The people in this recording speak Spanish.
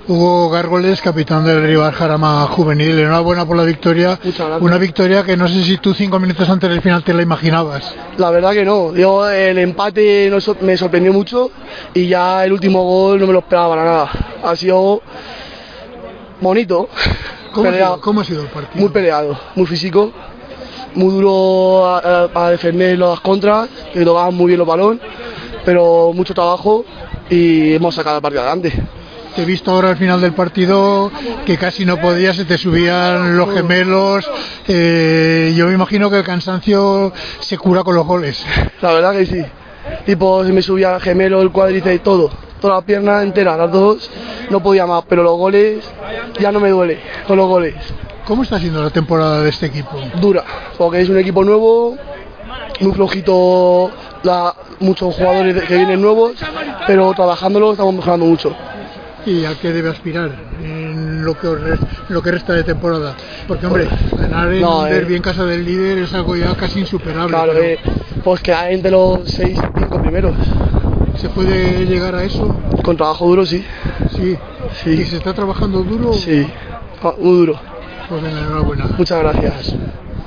Hugo Gárgoles, capitán del Rival Jarama Juvenil, enhorabuena por la victoria. Muchas gracias. Una victoria que no sé si tú 5 minutos antes del final te la imaginabas. La verdad que no, yo el empate me sorprendió mucho y ya el último gol no me lo esperaba para nada. Ha sido bonito. ¿Cómo ha sido el partido? Muy peleado, muy físico, muy duro a defender las contras, que tocaban muy bien los balones, pero mucho trabajo y hemos sacado el partido adelante. Te he visto ahora al final del partido que casi no podías, se te subían los gemelos. Yo me imagino que el cansancio se cura con los goles. La verdad que sí. Tipo, se me subía el gemelo, el cuádriceps, todo. Toda la pierna entera, las dos, no podía más. Pero los goles, ya no me duele con los goles. ¿Cómo está siendo la temporada de este equipo? Dura, porque es un equipo nuevo, muy flojito, muchos jugadores que vienen nuevos, pero trabajándolo estamos mejorando mucho. ¿Y a qué debe aspirar en lo que resta de temporada? Porque, hombre, ganar en un derbi en casa del líder es algo ya casi insuperable. Claro, pero... pues quedar entre los 6-5 primeros. ¿Se puede llegar a eso? Con trabajo duro, sí. Sí. ¿Y se está trabajando duro? Sí, muy duro. Pues venga, enhorabuena. Muchas gracias.